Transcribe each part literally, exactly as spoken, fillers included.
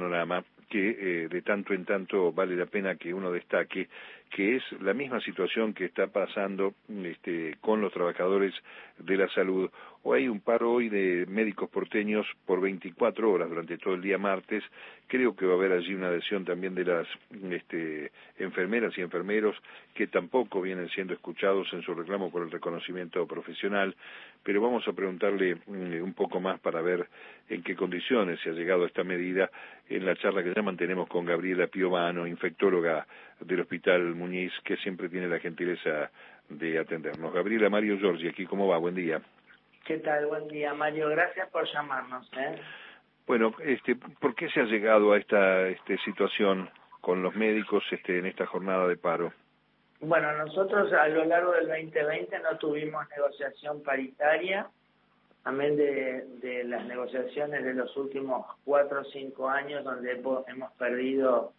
panorama que eh, de tanto en tanto vale la pena que uno destaque, que es la misma situación que está pasando este, con los trabajadores de la salud. O hay un paro hoy de médicos porteños por veinticuatro horas durante todo el día martes. Creo que va a haber allí una adhesión también de las este, enfermeras y enfermeros que tampoco vienen siendo escuchados en su reclamo por el reconocimiento profesional, pero vamos a preguntarle mm, un poco más para ver en qué condiciones se ha llegado a esta medida en la charla que ya mantenemos con Gabriela Piovano, infectóloga del Hospital Muñiz, que siempre tiene la gentileza de atendernos. Gabriela, Mario Giorgi, aquí, ¿cómo va? Buen día. ¿Qué tal? Buen día, Mario. Gracias por llamarnos. ¿eh? Bueno, este, ¿por qué se ha llegado a esta este, situación con los médicos este, en esta jornada de paro? Bueno, nosotros a lo largo del veinte veinte no tuvimos negociación paritaria, amén de, de las negociaciones de los últimos cuatro o cinco años, donde hemos perdido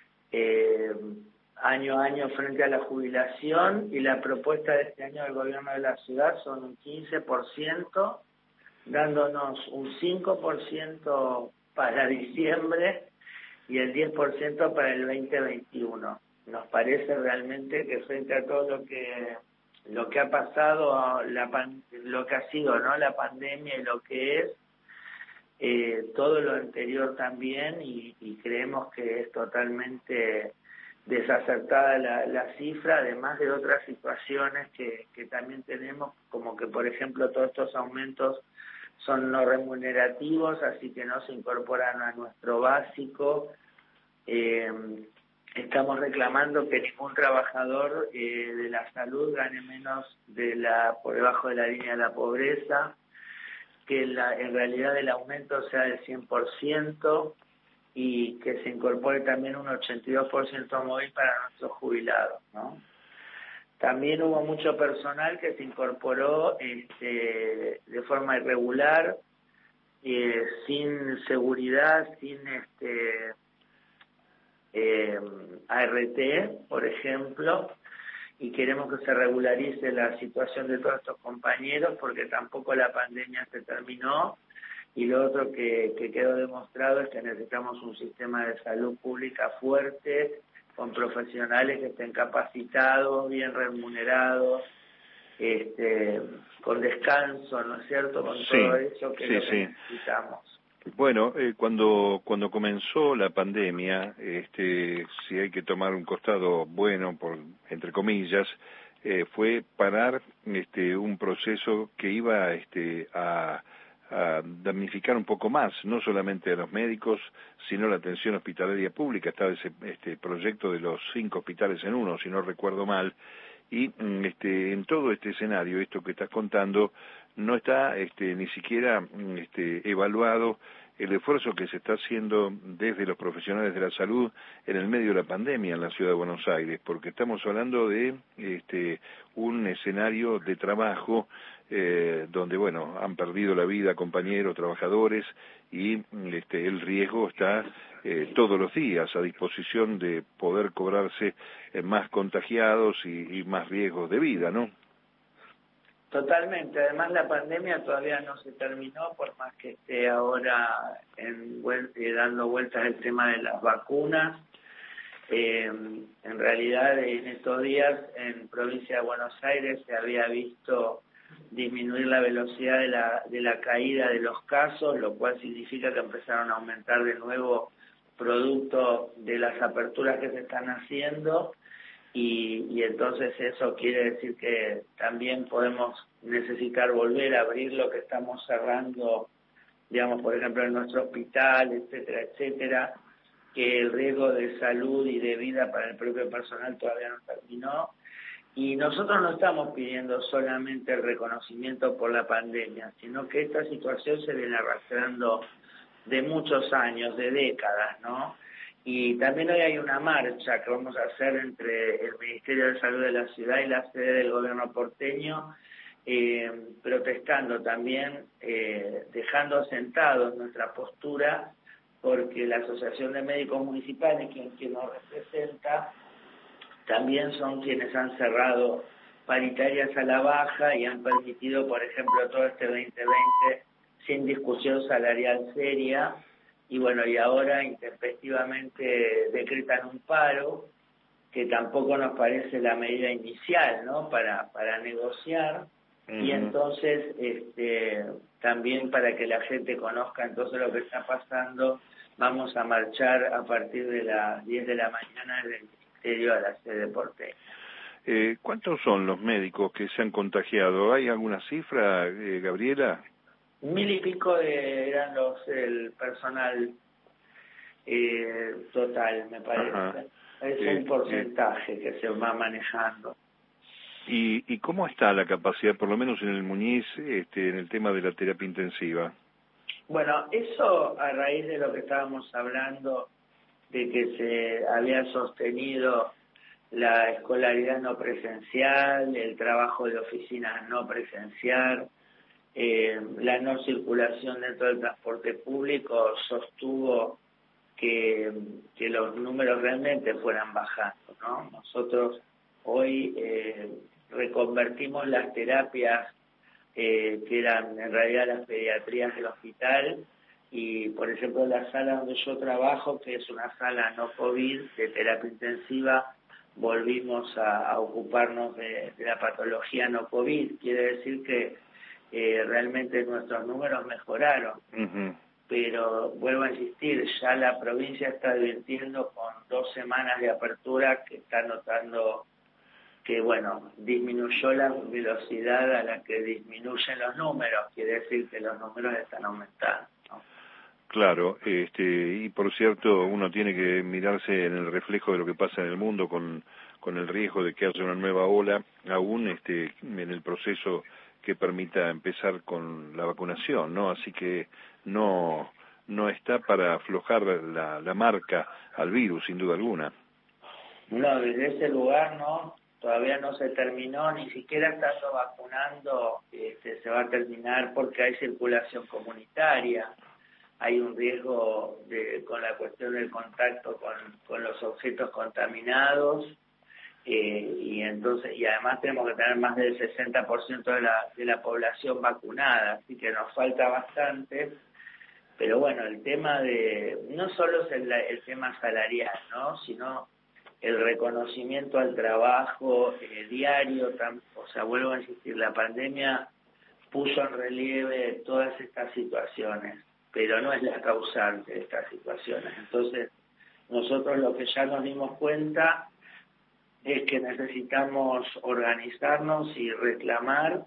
eh, año a año frente a la jubilación, y la propuesta de este año del gobierno de la ciudad son un quince por ciento, dándonos un cinco por ciento para diciembre y el diez por ciento para el veinte veintiuno. Nos parece realmente que frente a todo lo que lo que ha pasado, la pan, lo que ha sido, ¿no?, la pandemia y lo que es, eh, todo lo anterior también, y, y creemos que es totalmente desacertada la, la cifra, además de otras situaciones que, que también tenemos, como que, por ejemplo, todos estos aumentos son no remunerativos, así que no se incorporan a nuestro básico. Eh, estamos reclamando que ningún trabajador eh, de la salud gane menos de la por debajo de la línea de la pobreza, que la, en realidad el aumento sea del cien por ciento y que se incorpore también un ochenta y dos por ciento móvil para nuestros jubilados, ¿no? También hubo mucho personal que se incorporó este, de forma irregular, eh, sin seguridad, sin este eh, A R T, por ejemplo, y queremos que se regularice la situación de todos estos compañeros porque tampoco la pandemia se terminó. Y lo otro que, que quedó demostrado es que necesitamos un sistema de salud pública fuerte, con profesionales que estén capacitados, bien remunerados, este, con descanso, ¿no es cierto?, con Sí, todo eso que sí, es lo que sí. necesitamos. Bueno, eh, cuando cuando comenzó la pandemia, este, si hay que tomar un costado bueno, por entre comillas, eh, fue parar este, un proceso que iba este, a, a damnificar un poco más, no solamente a los médicos, sino la atención hospitalaria pública. Estaba ese este proyecto de los cinco hospitales en uno, si no recuerdo mal, y este, en todo este escenario, esto que estás contando, no está este, ni siquiera este, evaluado el esfuerzo que se está haciendo desde los profesionales de la salud en el medio de la pandemia en la ciudad de Buenos Aires, porque estamos hablando de este, un escenario de trabajo eh, donde, bueno, han perdido la vida compañeros, trabajadores, y este, el riesgo está eh, todos los días a disposición de poder cobrarse eh, más contagiados y, y más riesgos de vida, ¿no? Totalmente. Además, la pandemia todavía no se terminó, por más que esté ahora en, eh, dando vueltas el tema de las vacunas. Eh, en realidad, en estos días, en provincia de Buenos Aires, se había visto disminuir la velocidad de la, de la caída de los casos, lo cual significa que empezaron a aumentar de nuevo producto de las aperturas que se están haciendo. Y, y entonces eso quiere decir que también podemos necesitar volver a abrir lo que estamos cerrando, digamos, por ejemplo, en nuestro hospital, etcétera, etcétera, que el riesgo de salud y de vida para el propio personal todavía no terminó. Y nosotros no estamos pidiendo solamente el reconocimiento por la pandemia, sino que esta situación se viene arrastrando de muchos años, de décadas, ¿no? Y también hoy hay una marcha que vamos a hacer entre el Ministerio de Salud de la ciudad y la sede del gobierno porteño, eh, protestando también, eh, dejando sentados nuestra postura, porque la Asociación de Médicos Municipales, quien, quien nos representa, también son quienes han cerrado paritarias a la baja y han permitido, por ejemplo, todo este veinte veinte sin discusión salarial seria, y bueno, y ahora intempestivamente decretan un paro, que tampoco nos parece la medida inicial, ¿no? Para, para negociar, uh-huh. Y entonces este, también para que la gente conozca entonces lo que está pasando, vamos a marchar a partir de las diez de la mañana del Ministerio a la sede porteña. Eh, ¿Cuántos son los médicos que se han contagiado? ¿Hay alguna cifra, eh, Gabriela? Mil y pico de, eran los el personal eh, total, me parece. Ajá. Es eh, un porcentaje eh, que se va manejando. ¿Y, ¿Y cómo está la capacidad, por lo menos en el Muñiz, este, en el tema de la terapia intensiva? Bueno, eso a raíz de lo que estábamos hablando, de que se había sostenido la escolaridad no presencial, el trabajo de oficinas no presencial, eh, la no circulación dentro del transporte público sostuvo que, que los números realmente fueran bajando, ¿no? Nosotros hoy eh, reconvertimos las terapias eh, que eran en realidad las pediatrías del hospital, y por ejemplo la sala donde yo trabajo, que es una sala no COVID de terapia intensiva, volvimos a, a ocuparnos de, de la patología no COVID. Quiere decir que eh, realmente nuestros números mejoraron. Uh-huh. Pero vuelvo a insistir, ya la provincia está advirtiendo con dos semanas de apertura que está notando que, bueno, disminuyó la velocidad a la que disminuyen los números, quiere decir que los números están aumentando, ¿no? Claro, este, y por cierto, uno tiene que mirarse en el reflejo de lo que pasa en el mundo con, con el riesgo de que haya una nueva ola, aún este, en el proceso que permita empezar con la vacunación, ¿no? Así que no, no está para aflojar la, la marca al virus, sin duda alguna. No, desde ese lugar, ¿no? Todavía no se terminó, ni siquiera estando vacunando este, se va a terminar, porque hay circulación comunitaria, hay un riesgo de, con la cuestión del contacto con, con los objetos contaminados, eh, y entonces y además tenemos que tener más del sesenta por ciento de la, de la población vacunada, así que nos falta bastante. Pero bueno, el tema de, no solo es el, el tema salarial, ¿no? Sino el reconocimiento al trabajo eh, diario, tan, o sea, vuelvo a insistir, la pandemia puso en relieve todas estas situaciones, pero no es la causante de estas situaciones. Entonces, nosotros lo que ya nos dimos cuenta es que necesitamos organizarnos y reclamar,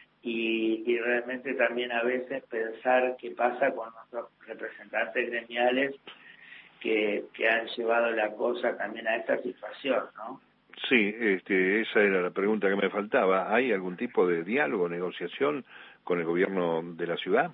y, y realmente también a veces pensar qué pasa con nuestros representantes gremiales que, que han llevado la cosa también a esta situación, ¿no? Sí, este, esa era la pregunta que me faltaba. ¿Hay algún tipo de diálogo, negociación con el gobierno de la ciudad?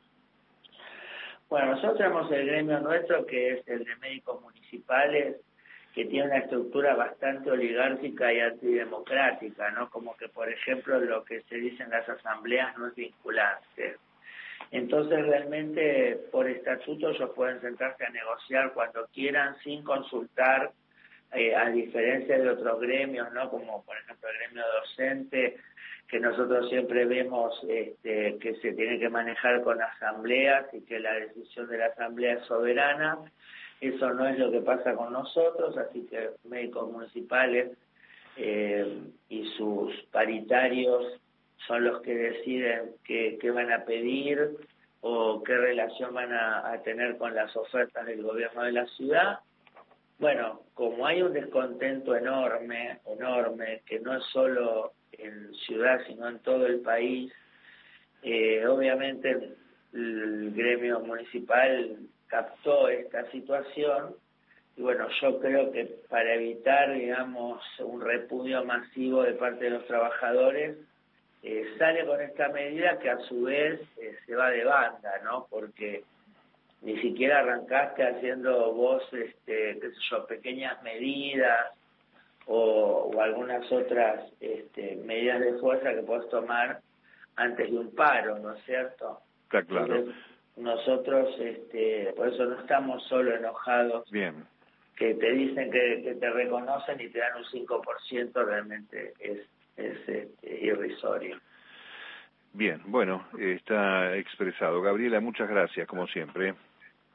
Bueno, nosotros tenemos el gremio nuestro, que es el de médicos municipales, que tiene una estructura bastante oligárquica y antidemocrática, ¿no? Como que, por ejemplo, lo que se dice en las asambleas no es vinculante. Entonces, realmente, por estatuto, ellos pueden sentarse a negociar cuando quieran, sin consultar, eh, a diferencia de otros gremios, ¿no? Como, por ejemplo, el gremio docente, que nosotros siempre vemos este, que se tiene que manejar con asambleas y que la decisión de la asamblea es soberana. Eso no es lo que pasa con nosotros, así que médicos municipales eh, y sus paritarios son los que deciden qué, qué van a pedir o qué relación van a, a tener con las ofertas del gobierno de la ciudad. Bueno, como hay un descontento enorme, enorme, que no es solo en ciudad, sino en todo el país, eh, obviamente el, el gremio municipal captó esta situación, y bueno, yo creo que para evitar, digamos, un repudio masivo de parte de los trabajadores, eh, sale con esta medida que a su vez eh, se va de banda, ¿no? Porque ni siquiera arrancaste haciendo vos, este, qué sé yo, pequeñas medidas o, o algunas otras este, medidas de fuerza que podés tomar antes de un paro, ¿no es cierto? Está claro. Entonces, nosotros, este, por eso no estamos solo enojados. Bien. Que te dicen que, que te reconocen y te dan un cinco por ciento, realmente es, es este, irrisorio. Bien, bueno, está expresado. Gabriela, muchas gracias, como siempre.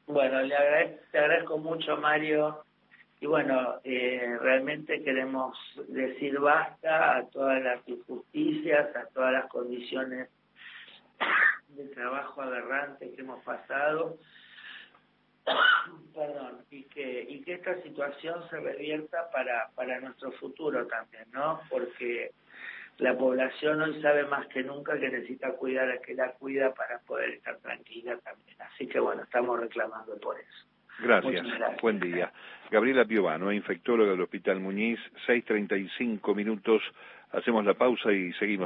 Bueno, le agradezco, te agradezco mucho, Mario. Y bueno, eh, realmente queremos decir basta a todas las injusticias, a todas las condiciones de trabajo aberrantes que hemos pasado. Perdón, y que y que esta situación se revierta para para nuestro futuro también, ¿no? Porque la población hoy sabe más que nunca que necesita cuidar a que la cuida para poder estar tranquila también. Así que bueno, estamos reclamando por eso. Gracias. gracias. Buen día. Gabriela Piovano, infectóloga del Hospital Muñiz, seis treinta y cinco minutos. Hacemos la pausa y seguimos.